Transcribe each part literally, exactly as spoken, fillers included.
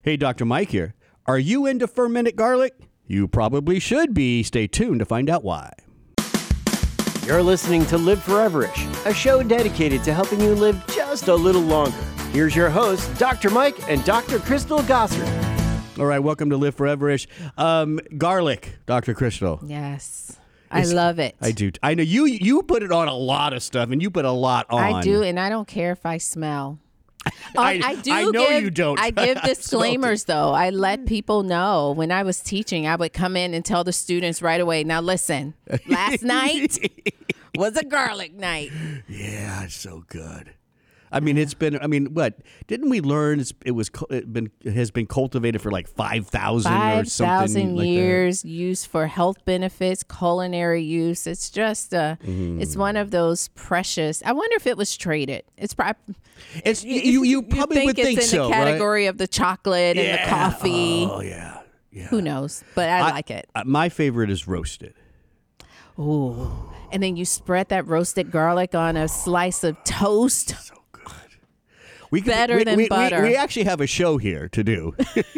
Hey, Doctor Mike here. Are you into fermented garlic? You probably should be. Stay tuned to find out why. You're listening to Live Foreverish, a show dedicated to helping you live just a little longer. Here's your hosts, Doctor Mike and Doctor Crystal Gossard. All right, welcome to Live Foreverish. Um, garlic, Doctor Crystal. Yes. I It's- love it. I do. I know you. You put it on a lot of stuff, and you put a lot on. I do, and I don't care if I smell. Oh, I- I do. I know give, you don't. I I give smelled it. disclaimers, though. I let people know when I was teaching. I would come in and tell the students right away. Now, listen. Last night was a garlic night. Yeah, it's so good. I mean, it's been. I mean, what didn't we learn? It's, it was cu- it been it has been cultivated for like five thousand or Five something thousand like years, used for health benefits, culinary use. It's just uh Mm-hmm. it's one of those precious. I wonder if it was traded. It's probably. that. It's you. You probably think would it's think in so, the right? category of the chocolate and the coffee. Oh yeah, yeah. Who knows? But I, like it. uh, My favorite is roasted. Ooh. And then you spread that roasted garlic on a slice of toast. So good. We could, Better we, than we, we- butter. We, actually have a show here to do.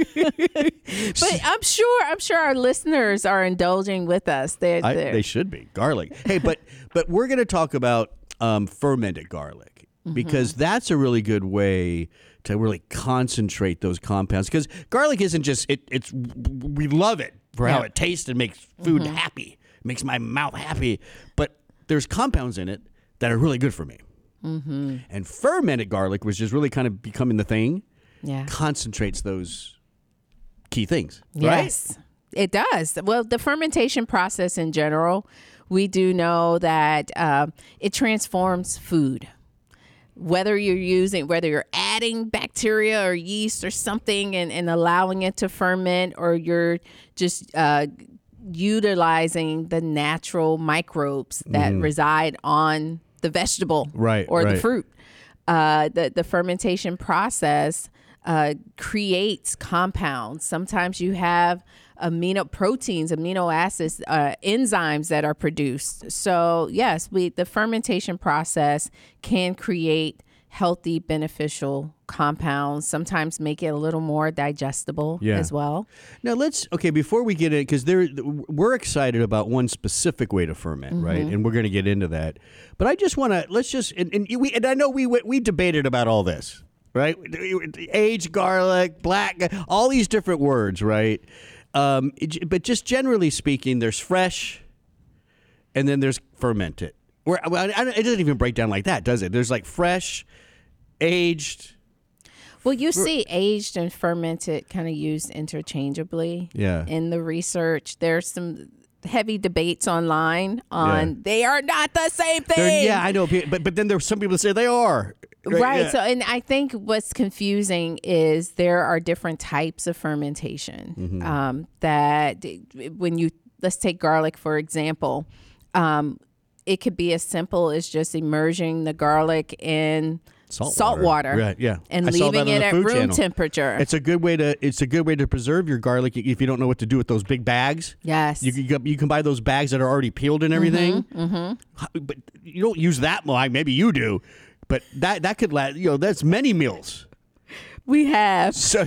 But I'm sure I'm sure our listeners are indulging with us. They're, I, they're they should be garlic. Hey, but but we're going to talk about um, fermented garlic because that's a really good way to really concentrate those compounds. Because garlic isn't just it. It's we love it for how Yeah. it tastes and makes food happy. It makes my mouth happy. But there's compounds in it that are really good for me. Mm-hmm. And fermented garlic, which is really kind of becoming the thing, yeah. concentrates those key things. Right? Yes, it does. Well, the fermentation process in general, we do know that uh, it transforms food. Whether you're using, whether you're adding bacteria or yeast or something and, and allowing it to ferment, or you're just uh, utilizing the natural microbes that reside on the vegetable Right, or right. the fruit. Uh, the, the fermentation process uh, creates compounds. Sometimes you have amino proteins, amino acids, uh, enzymes that are produced. So yes, we the fermentation process can create healthy, beneficial compounds. Sometimes make it a little more digestible Yeah. as well. Now let's okay before we get in because there we're excited about one specific way to ferment, right? And we're going to get into that. But I just want to let's just and, and we and I know we we debated about all this, right? Aged garlic, black, all these different words, right? Um, it- but just generally speaking, there's fresh, and then there's fermented. Where well, I, I, it doesn't even break down like that, does it? There's like fresh, aged. Well, you see aged and fermented kind of used interchangeably Yeah. in the research. There's some heavy debates online on Yeah. they are not the same They're- thing. Yeah, I know, but but then there's some people that say they are. Right. Yeah. So, and I think what's confusing is there are different types of fermentation. Mm-hmm. Um, that when you, let's take garlic, for example, um, it could be as simple as just immersing the garlic in Salt salt water. water, Right, yeah. and I saw that leaving on it the at Food room Channel. temperature. It's a good way to it's a good way to preserve your garlic if you don't know what to do with those big bags. Yes. You can get- you can buy those bags that are already peeled and everything. Mm-hmm, But you don't use that much. Maybe you do, but that that could last. You know, that's many meals. we have. So.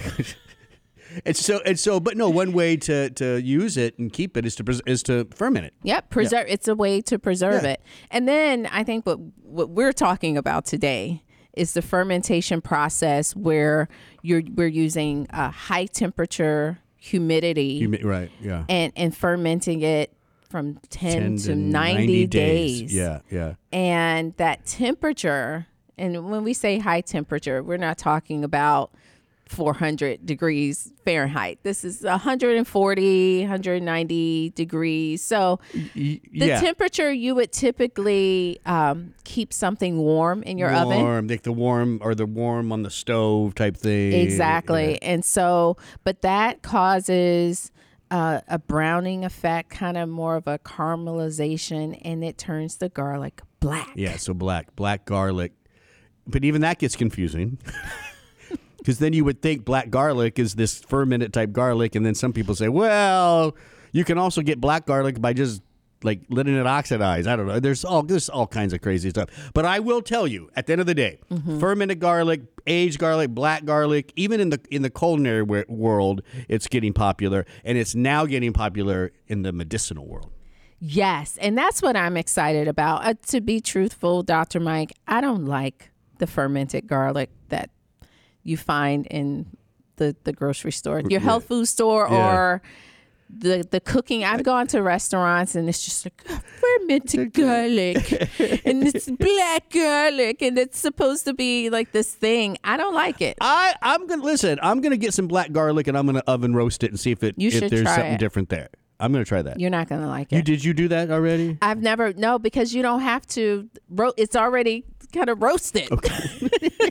And so, and so, but no, one way to, to use it and keep it is to pres- is to ferment it. Yep, preserve. It's a way to preserve Yeah. it. And then I think what what we're talking about today is the fermentation process where you're we're using a high temperature humidity You ma- right? Yeah. and and fermenting it from ten, ten to ninety, days. Yeah, yeah. And that temperature, and when we say high temperature, we're not talking about four hundred degrees Fahrenheit. This is one forty, one ninety degrees. So Y- the yeah. temperature you would typically um, keep something warm in your oven. warm, like the warm or the warm on the stove type thing. Exactly. Yeah. And so, but that causes uh, a browning effect, kind of more of a caramelization, and it turns the garlic black. Yeah, so black, black garlic. But even that gets confusing. Because then you would think black garlic is this fermented type garlic, and then some people say, well, you can also get black garlic by just like letting it oxidize. I don't know. There's all there's all kinds of crazy stuff. But I will tell you, at the end of the day, mm-hmm. fermented garlic, aged garlic, black garlic, even in the in the culinary w- world, it's getting popular, and it's now getting popular in the medicinal world. Yes, and that's what I'm excited about. Uh, to be truthful, Doctor Mike, I don't like the fermented garlic that you find in the, the grocery store, your yeah. health food store, yeah. or the the cooking. I've gone to restaurants and it's just like fermented garlic and it's black garlic and it's supposed to be like this thing. I don't like it. I I'm gonna listen. I'm gonna get some black garlic and I'm gonna oven roast it and see if it you if should there's try something it. different there. I'm gonna try that. You're not gonna like it. You did you do that already? I've never no because you don't have to. Ro- it's already kind of roasted. Okay.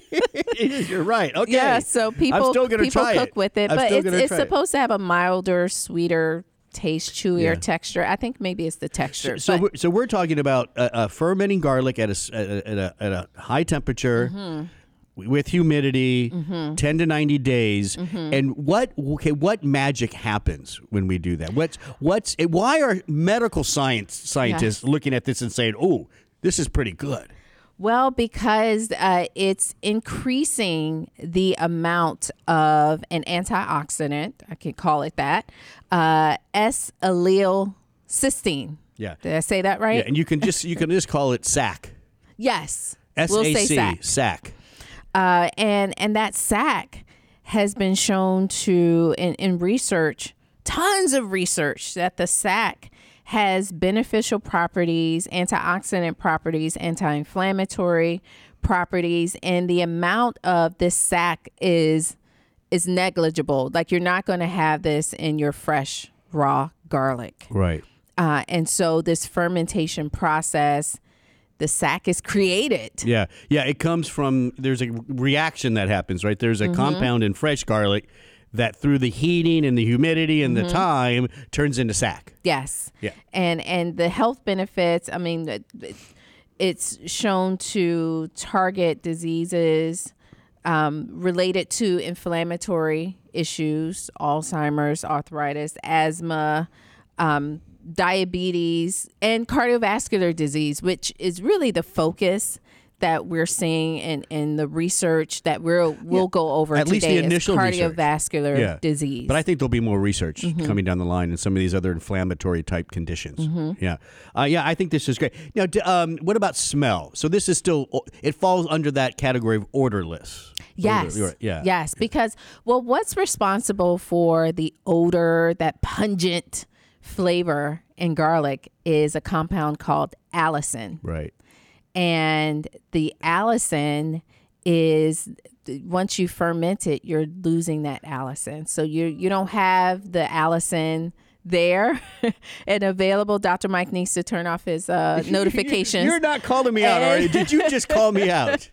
You're right. Okay. Yeah, so people I'm still gonna people try cook it. with it, I'm but still it's, gonna it's try it. supposed to have a milder, sweeter taste, chewier Yeah. texture. I think maybe it's the texture. So, but- we're, so we're talking about uh, uh, fermenting garlic at a, s- at a, at a, at a high temperature Mm-hmm. with humidity, mm-hmm. ten to ninety days. Mm-hmm. And what okay, what magic happens when we do that? What's what's why are medical science scientists Yes. looking at this and saying, "Oh, this is pretty good"? Well, because uh, it's increasing the amount of an antioxidant, I can call it that, uh, S-allele-cysteine. Yeah. Did I say that right? Yeah, and you can just you can just call it S A C. Yes. S We'll A say C, S A C. S A C. Uh, and and that S A C has been shown to, in, in research, tons of research, that the S A C has beneficial properties, antioxidant properties, anti-inflammatory properties, and the amount of this S A C is is negligible. Like you're not going to have this in your fresh raw garlic. Right. Uh, and so this fermentation process, the S A C is created. Yeah, yeah. It comes from there's a reaction that happens, right? There's a Mm-hmm. compound in fresh garlic that through the heating and the humidity and Mm-hmm. the time turns into S A C. Yes. Yeah. And and the health benefits, I mean, it- it's shown to target diseases um, related to inflammatory issues, Alzheimer's, arthritis, asthma, um, diabetes, and cardiovascular disease, which is really the focus that we're seeing in, in the research that we'll we'll Yeah. go over At today. least the is initial research. cardiovascular Yeah. disease. But I think there'll be more research Mm-hmm. coming down the line in some of these other inflammatory type conditions. Yeah, uh, yeah. I think this is great. Now, d- um, what about smell? So this is still it falls under that category of odorless. Yes. Odor, yeah. Yes. Because, well, what's responsible for the odor, that pungent flavor in garlic is a compound called allicin. Right. And the allicin is, once you ferment it, you're losing that allicin. So you you don't have the allicin there and available. Doctor Mike needs to turn off his uh, notifications. You're not calling me out, And- are you? Did you just call me out?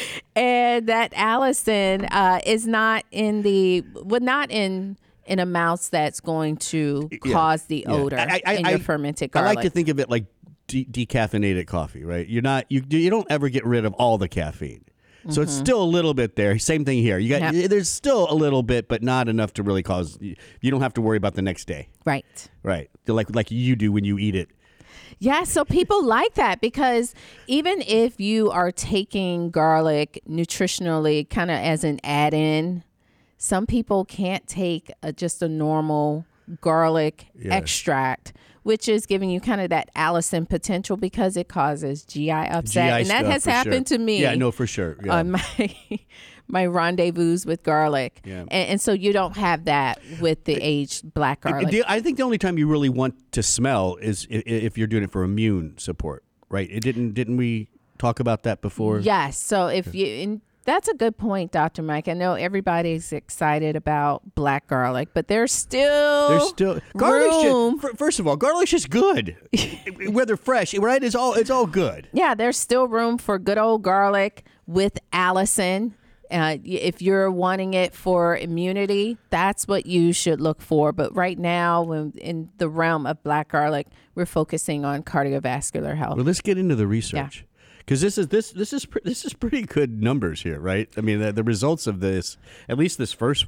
And that allicin uh, is not in the, well, not in in amounts that's going to Yeah. cause the Yeah. odor I- I- in I- your fermented I garlic. like to think of it like de- decaffeinated coffee, right? You're not you you don't ever get rid of all the caffeine. So it's still a little bit there. Same thing here. You got Yep. there's still a little bit, but not enough to really cause. You don't have to worry about the next day, Right. right? Like like you do when you eat it. Yeah, so people like that because even if you are taking garlic nutritionally kind of as an add-in, some people can't take a, just a normal garlic Yeah. extract, which is giving you kind of that allicin potential because it causes G I upset. G I and that stuff, has for happened sure. to me. Yeah, no, for sure. Yeah. On my my rendezvous with garlic. Yeah. And, and so you don't have that with the aged black garlic. The- I think the only time you really want to smell is i- i- if you're doing it for immune support, right? It didn't didn't we talk about that before? Yes. So if you, and that's a good point, Doctor Mike. I know everybody's excited about black garlic, but there's still There's still garlic's room. just, fir- first of all, garlic's just good, whether fresh, right? It's all it's all good. Yeah, there's still room for good old garlic with allicin. Uh, y- if you're wanting it for immunity, that's what you should look for. But right now, when in the realm of black garlic, we're focusing on cardiovascular health. Well, let's get into the research because this is this this is pre- this is pretty good numbers here, right? I mean, the, the results of this, at least this first one.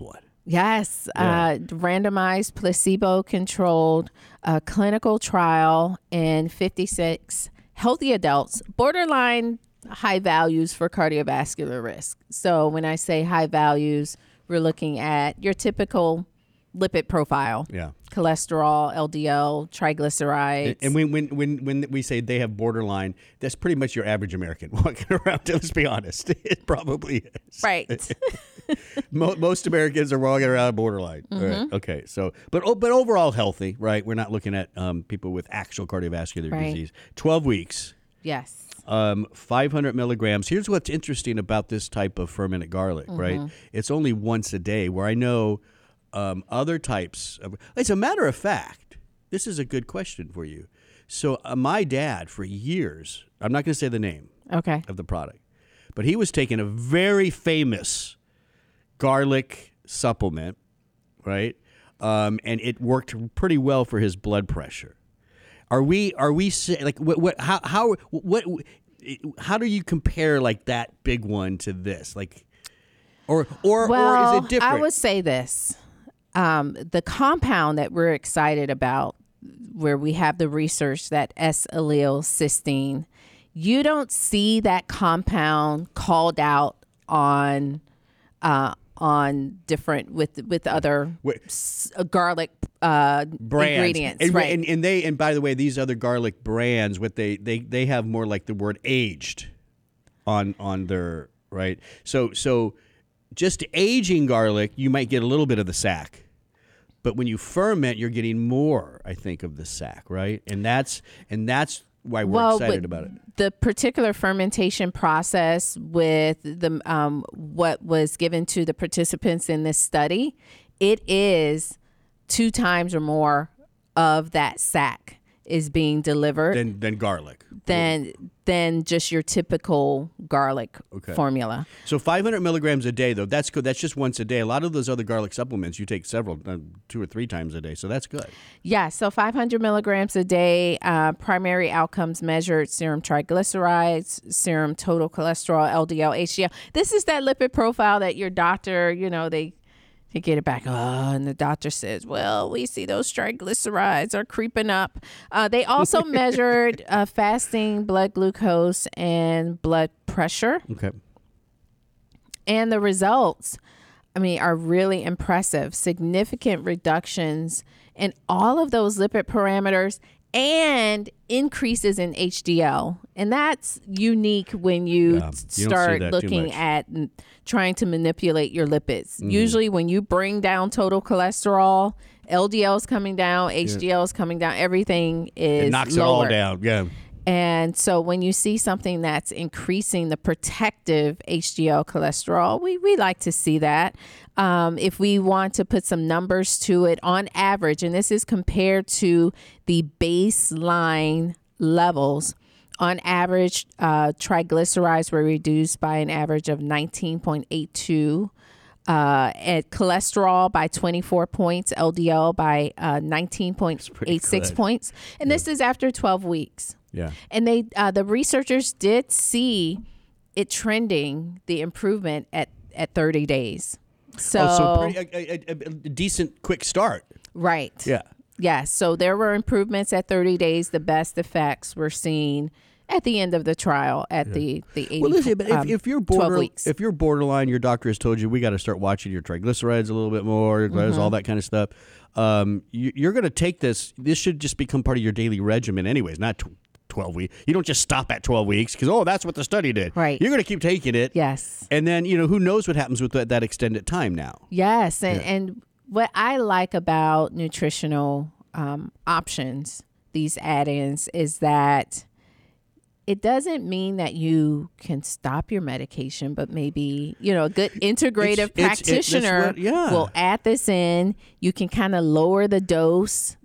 Yes, Yeah. uh, randomized, placebo-controlled uh, clinical trial in fifty-six healthy adults, borderline high values for cardiovascular risk. So when I say high values, we're looking at your typical lipid profile. Yeah. Cholesterol, L D L, triglycerides. And when, when when when we say they have borderline, that's pretty much your average American walking around. Let's be honest, it probably is. Right. Mo- most Americans are walking around borderline. Mm-hmm. Right. Okay. So, but oh, but overall healthy, right? We're not looking at um, people with actual cardiovascular Right. disease. Twelve weeks, Yes. um, five hundred milligrams. Here's what's interesting about this type of fermented garlic, Mm-hmm. right? It's only once a day. Where I know um, other types of. As a matter of fact, this is a good question for you. So, uh, my dad, for years, I'm not going to say the name Okay. of the product, but he was taking a very famous garlic supplement, right? Um, and it worked pretty well for his blood pressure. Are we? Are we sa- like what? What? How? How? What? How do you compare like that big one to this? Like, or or Well, or is it different? I would say this. Um, the compound that we're excited about, where we have the research, that S-allyl cysteine, you don't see that compound called out on uh, on different with with other Wait. s- uh, garlic uh, brands. ingredients, and, right? And, and they and by the way, these other garlic brands, what they they they have more like the word aged on on their right. So so just aging garlic, you might get a little bit of the sack. But when you ferment, you're getting more, I think, of the sack, right? And that's and that's why we're well, excited with about it. the particular fermentation process with the um, what was given to the participants in this study, it is two times or more of that sack is being delivered Than than garlic. than than just your typical garlic Okay. formula. So five hundred milligrams a day, though, that's good. That's just once a day. A lot of those other garlic supplements, you take several, uh, two or three times a day. So that's good. Yeah, so five hundred milligrams a day, uh, primary outcomes measured, serum triglycerides, serum total cholesterol, L D L, H D L. This is that lipid profile that your doctor, you know, they, they get it back. Oh, and the doctor says, well, we see those triglycerides are creeping up. Uh, they also measured uh, fasting blood glucose and blood pressure. Okay. And the results, I mean, are really impressive. Significant reductions in all of those lipid parameters and increases in H D L. And that's unique when you, Yeah, you don't see start that too looking much. at and trying to manipulate your lipids. Mm-hmm. Usually when you bring down total cholesterol, L D L is coming down, H D L is coming down, everything is It knocks lower. it all down. Yeah. And so when you see something that's increasing the protective H D L cholesterol, we, we like to see that. Um, if we want to put some numbers to it, on average, and this is compared to the baseline levels, on average, uh, triglycerides were reduced by an average of nineteen point eight two. Uh, at cholesterol by twenty-four points, L D L by uh, nineteen point eight six good. points. And this is after twelve weeks. Yeah. And they, uh, the researchers did see it trending, the improvement at, at thirty days. So, Oh, so pretty, a, a, a, a decent quick start. right. Yeah. Yeah. So there were improvements at thirty days. The best effects were seen at the end of the trial at the, the eighty, Well, listen, but if, um, if you're twelve border, weeks. if you're borderline, your doctor has told you we got to start watching your triglycerides a little bit more, Mm-hmm. all that kind of stuff. Um, you, you're going to take this. This should just become part of your daily regimen, anyways. Not tw- twelve weeks. You don't just stop at twelve weeks because oh, that's what the study did. Right. You're going to keep taking it. Yes. And then you know who knows what happens with that, that extended time now. Yes, and and what I like about nutritional um, options, these add-ins, is that it doesn't mean that you can stop your medication, but maybe, you know, a good integrative It's- it's- it- that's practitioner what- yeah. will add this in. You can kind of lower the dose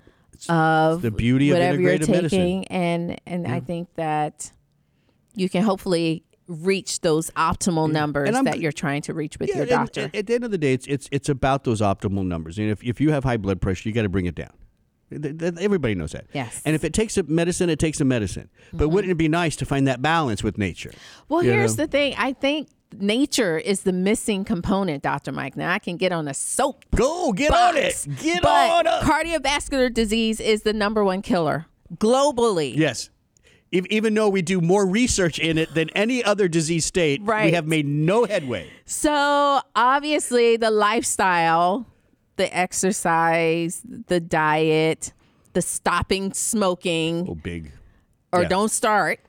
of the beauty of whatever you're integrative medicine. taking, and and I think that you can hopefully reach those optimal numbers And I'm- that you're trying to reach with Yeah, your and doctor. At, at the end of the day, it's it's it's about those optimal numbers. And if if you have high blood pressure, you got to bring it down. Th- th- Everybody knows that. Yes. And if it takes a medicine, it takes a medicine. But wouldn't it be nice to find that balance with nature? Well, You here's know? the thing. I think nature is the missing component, Doctor Mike. Now I can get on a soap. Go, get box, on it. Get but on up. cardiovascular disease is the number one killer globally. Yes. If, even though we do more research in it than any other disease state, Right. we have made no headway. So obviously the lifestyle, the exercise, the diet, the stopping smoking, Oh, big. or yeah. don't start.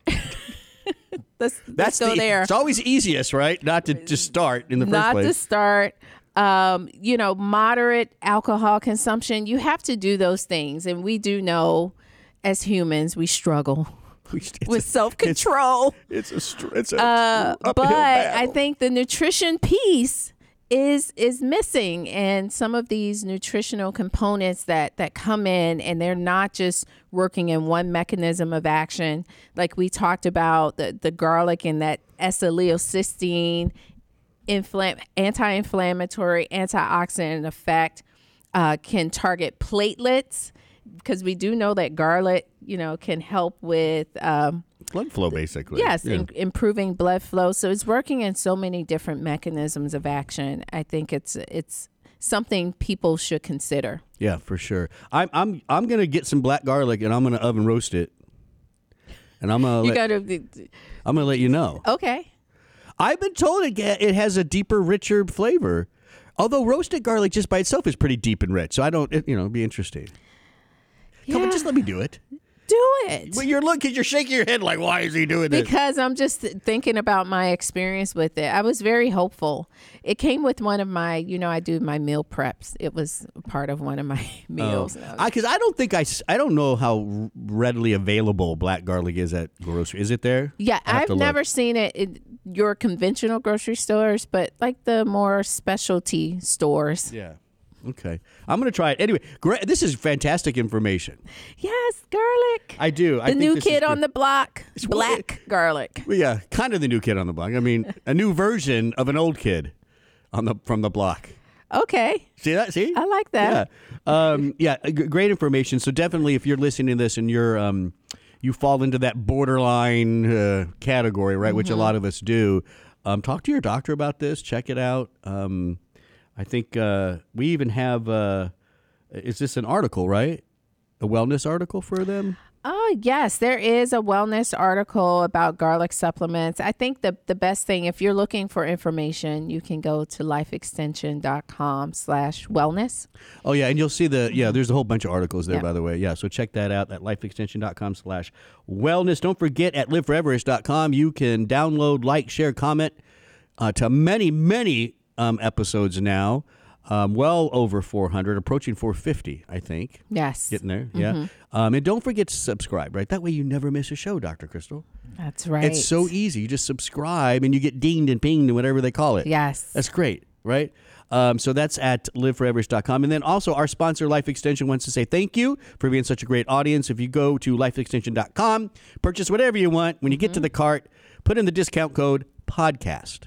let's let's That's go the, there. It's always easiest, right? Not to just start in the first Not place. to start. Um, you know, moderate alcohol consumption. You have to do those things, and we do know, as humans, we struggle We- it's with a- self control. It's a str- it's a Uh, uphill but I battle. think the nutrition piece is is missing, and some of these nutritional components that that come in, and they're not just working in one mechanism of action, like we talked about the the garlic and that S-acetylcysteine, inflam- anti-inflammatory, antioxidant effect, uh, can target platelets, because we do know that garlic, you know, can help with um, blood flow, basically. Yes, Yeah. in, improving blood flow. So it's working in so many different mechanisms of action. I think it's it's something people should consider. Yeah, for sure. I'm I'm I'm gonna get some black garlic and I'm gonna oven roast it, and I'm gonna You let, got to I'm gonna let you know. okay. I've been told it ga- it has a deeper, richer flavor. Although roasted garlic just by itself is pretty deep and rich, so I don't. It, you know, it'd be interesting. Come on, Yeah. just let me do it. Do it. Well, you're looking, you're shaking your head like, why is he doing this? Because I'm just thinking about my experience with it. I was very hopeful. It came with one of my, you know, I do my meal preps. It was part of one of my meals. And I was- I because I don't think I s- I don't know how readily available black garlic is at grocery. Is it there? yeah, I have I've to look. never seen it in your conventional grocery stores, but like the more specialty stores. Yeah. Okay. I'm gonna try it anyway. Great. This is fantastic information. Yes, garlic. I do. I the think new this is kid on good. the block, It's black garlic. Well, yeah, kind of the new kid on the block. I mean, a new version of an old kid on the from the block. Okay, See that? See? I like that. Yeah. Um, yeah. g- Great information. So definitely, if you're listening to this and you're um, you fall into that borderline uh, category, right? Which a lot of us do. Um, talk to your doctor about this. Check it out. Um, I think uh, we even have. Uh, is this an article, right? A wellness article for them? Oh, yes, there is a wellness article about garlic supplements. I think the, the best thing, if you're looking for information, you can go to lifeextension.com slash wellness. Oh, yeah, and you'll see the, yeah, there's a whole bunch of articles there, Yeah. by the way. Yeah, so check that out at lifeextension.com slash wellness. Don't forget at live foreverish dot com, you can download, like, share, comment uh, to many, many um, episodes now. Um, well over four hundred, approaching four fifty, I think. Yes, Getting there, yeah. Um, and don't forget to subscribe, right? That way you never miss a show, Doctor Crystal. that's right. It's so easy. You just subscribe and you get dinged and pinged and whatever they call it. Yes. That's great, right? Um, so that's at live foreverish dot com. And then also our sponsor, Life Extension, wants to say thank you for being such a great audience. If you go to life extension dot com, purchase whatever you want. When you get to the cart, put in the discount code podcast.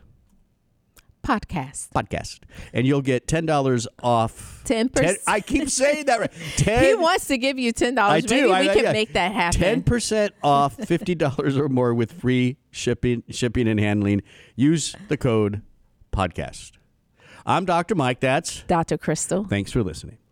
Podcast. Podcast. And you'll get ten dollars off. ten percent. I keep saying that right. ten He wants to give you ten I dollars. do. Maybe we I- can yeah. make that happen. ten percent off fifty dollars or more with free shipping, shipping and handling. Use the code podcast. I'm Doctor Mike. That's. Doctor Crystal. Thanks for listening.